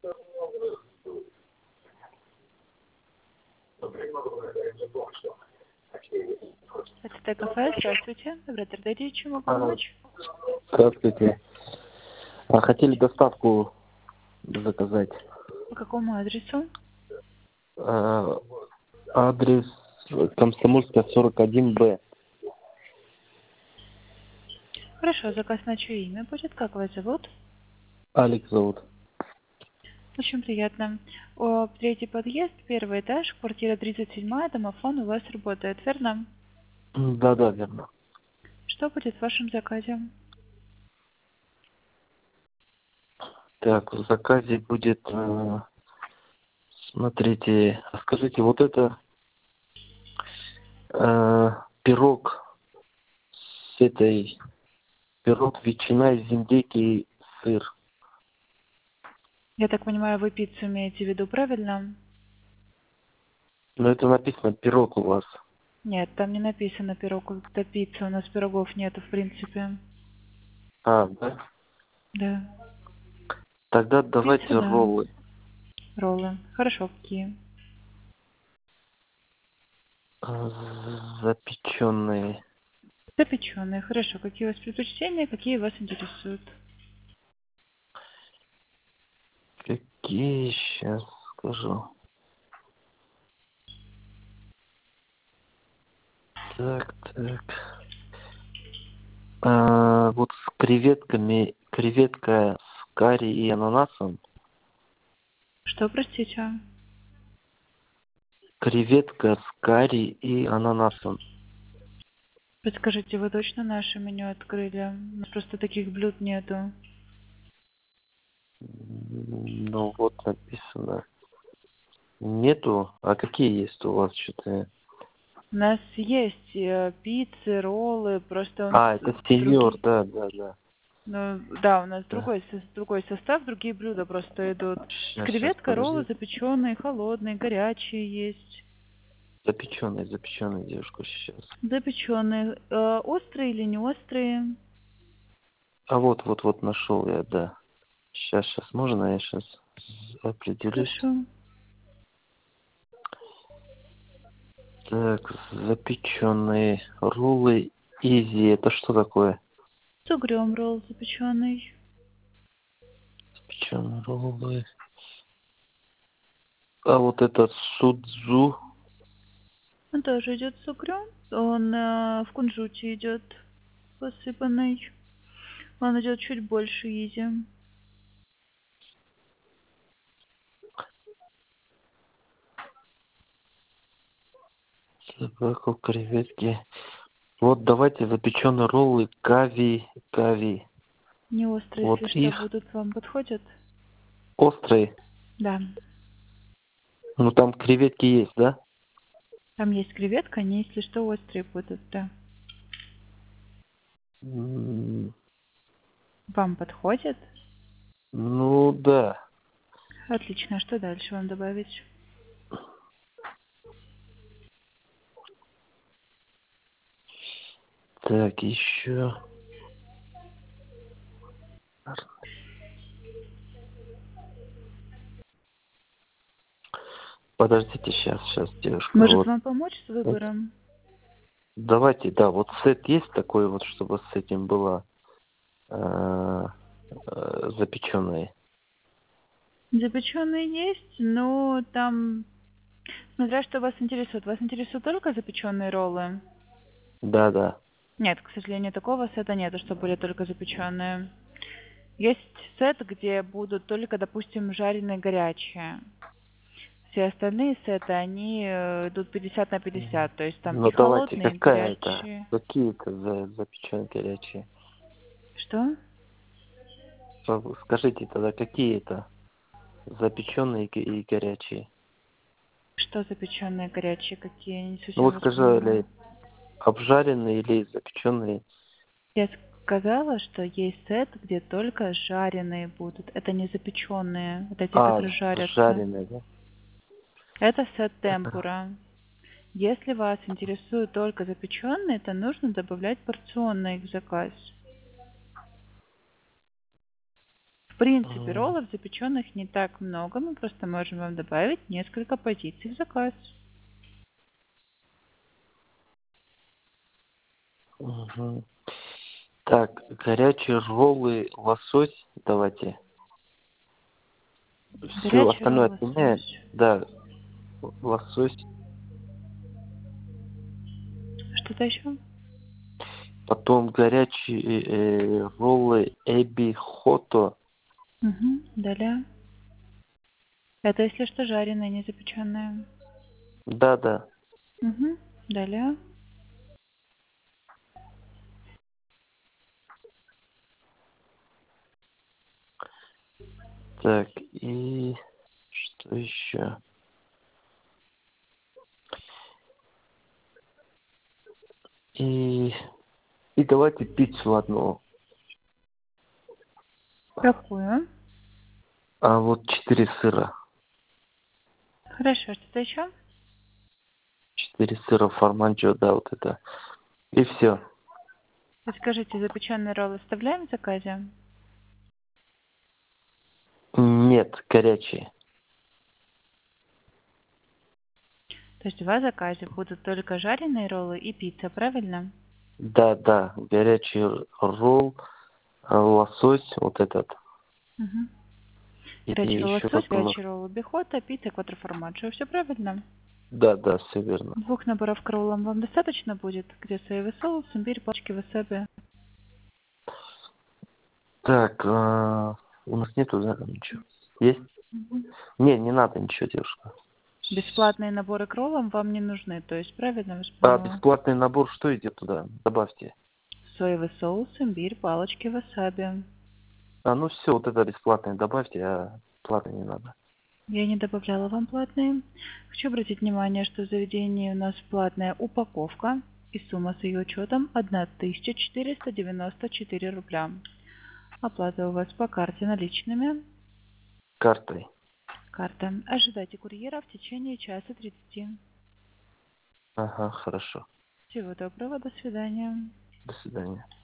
Это кафе, здравствуйте. Добрый день, чем могу А, помочь? Здравствуйте. Хотели доставку заказать. По какому адресу? А, Адрес Комсомольская, 41Б. Хорошо, заказ на чье имя будет? Как вас зовут? Алекс зовут. Очень приятно. Третий подъезд, первый этаж, квартира 37, домофон у вас работает, верно? Да, верно. Что будет в вашем заказе? Так, в заказе будет, смотрите, скажите, вот это пирог с этой, пирог, ветчина из индейки и сыр. Я так понимаю, вы пиццу имеете в виду, правильно? Но это написано пирог у вас. Нет, там не написано пирог, это пицца, у нас пирогов нету, в принципе. Да? Да. Тогда Пицца, давайте да. роллы. Роллы. Хорошо, какие? Запеченные. Запеченные. Хорошо. Какие у вас предпочтения, какие вас интересуют? Какие, сейчас скажу. Так. Вот с креветками, креветка с карри и ананасом. Что, простите? Креветка с карри и ананасом. Подскажите, вы точно наше меню открыли? У нас просто таких блюд нету. Ну вот написано. Нету? А какие есть у вас что-то? У нас есть пиццы, роллы, просто у нас Это сеньор, другие... да. Ну, да, у нас Да. другой состав, другие блюда просто идут. С Сейчас, креветкой, роллы подожди. запеченные, холодные, горячие есть. Запеченный, девушка, сейчас. Запеченные. Острые или не острые? А вот нашел я, да. Сейчас, можно я сейчас определюсь? Хорошо. Так, запеченные роллы изи. Это что такое? С угрём ролл запеченный. Запеченные роллы. А вот этот судзу. Он тоже идет с угрём. Он в кунжуте идет посыпанный. Он идет чуть больше изи. Собаку, креветки. Вот давайте запеченные роллы кави. Не острые, Вот если что, их. будут вам подходят? Острые. Да. Ну там креветки есть, да? Там есть креветка, они, если что, острые будут, да. М, Вам подходит? Ну да. Отлично. Что дальше вам добавить? Так, еще. Подождите, сейчас, девушка. Может Вот. вам помочь с выбором? Давайте, да, вот сет есть такой вот, чтобы с этим было запеченные. Запеченные есть, но там... Смотря что вас интересует. Вас интересуют только запеченные роллы? Да. Нет, к сожалению, такого сета нету, что были только запеченные. Есть сет, где будут только, допустим, жареные горячие. Все остальные сеты, они идут 50 на 50. То есть там Ну и давайте, холодные, и какая это? горячие. Какие это запеченные горячие? Что? Скажите тогда, какие это запеченные и горячие? Что запеченные горячие какие? Я не Ну совсем вы вас понимаю. сказали, обжаренные или запеченные? Я сказала, что есть сет, где только жареные будут. Это не запеченные, это те, которые жарятся. Жареные, да? Это сет темпура. Если вас интересуют только запеченные, то нужно добавлять порционно их в заказ. В принципе, роллов запеченных не так много, мы просто можем вам добавить несколько позиций в заказ. Мгм. Так, горячие роллы, лосось давайте. Все Горячий остальное ролл отменяем. лосось. Да, лосось. Что-то еще? Потом горячие роллы эби хото. Угу. Далее. Это, если что, жареные, не запеченные. Да, да. Угу. Далее. Так, и что еще? И, и давайте пиццу одну. Какую? А вот 4 сыра. Хорошо, что-то еще? 4 сыра форманчо, да, вот это. И все. Скажите, запеченные роллы оставляем в заказе? Нет, горячие. То есть в вас заказе будут только жареные роллы и пицца, правильно? Да, да, горячий ролл, лосось, вот этот. Угу. И Горячий ролл еще лосось, потом... горячий ролл бихота, пицца, квадроформаджо. Все правильно? Да, да, все верно. 2 наборов к роллам вам достаточно будет? Где соевый соус, имбирь, палочки васаби? Так, у нас нету, да, там ничего? Есть? Мгм. Не надо ничего, девушка. Бесплатные наборы к роллам вам не нужны, то есть правильно вас А поняла? бесплатный набор, что идет туда? Добавьте. Соевый соус, имбирь, палочки васаби. Ну все, вот это бесплатное добавьте, а платный не надо. Я не добавляла вам платные. Хочу обратить внимание, что в заведении у нас платная упаковка и сумма с ее учетом 1494 рубля. Оплата у вас по карте наличными. Картой. Карта. Ожидайте курьера в течение часа 30. Ага, хорошо. Всего доброго, до свидания. До свидания.